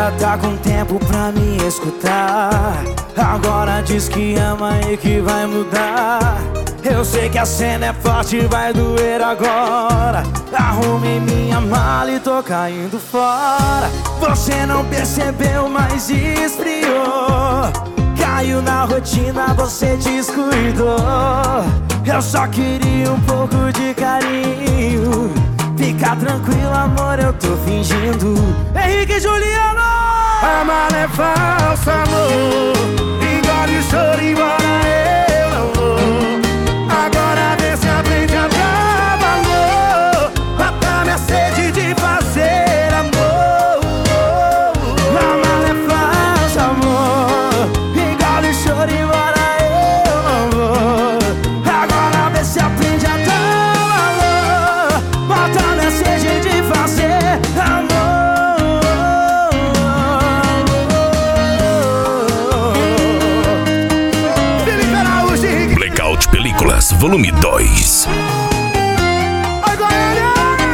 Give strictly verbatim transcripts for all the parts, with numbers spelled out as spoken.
Agora tá com tempo pra me escutar. Agora diz que ama e que vai mudar. Eu sei que a cena é forte, vai doer agora. Arrumei minha mala e tô caindo fora. Você não percebeu, mas esfriou. Caiu na rotina, você descuidou. Eu só queria um pouco de carinho. Fica tranquilo, amor, eu tô fingindo. Henrique e Juliano! Amar é falso, amor. Engole o choro, embora eu não vou. Agora vê se aprende a dar valor. Mata minha sede de fazer amor. Amar é falso, amor. Engole o choro, embora eu não vou. Agora vê se aprende a dar valor. Mata minha sede de fazer amor. Películas, volume dois. Oi, Goiânia!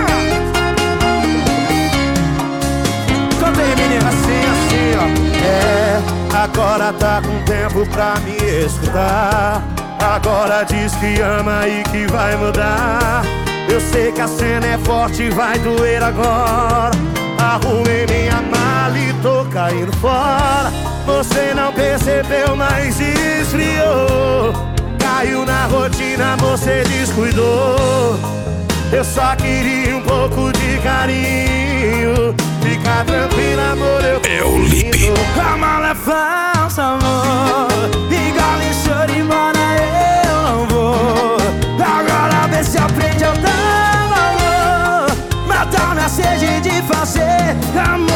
Cantei, menina, assim, assim, ó. É, agora tá com tempo pra me escutar. Agora diz que ama e que vai mudar. Eu sei que a cena é forte, vai doer agora. Arrumei minha mala e tô caindo fora. Você não percebeu, mas esfriou. Caiu na rotina, você descuidou. Eu só queria um pouco de carinho. Fica tranquila, amor, eu tô É o Lipe. Amar é falso, amor. Engole e chora, embora eu não vou. Agora vê se aprende a dar valor. Matar minha sede de fazer amor.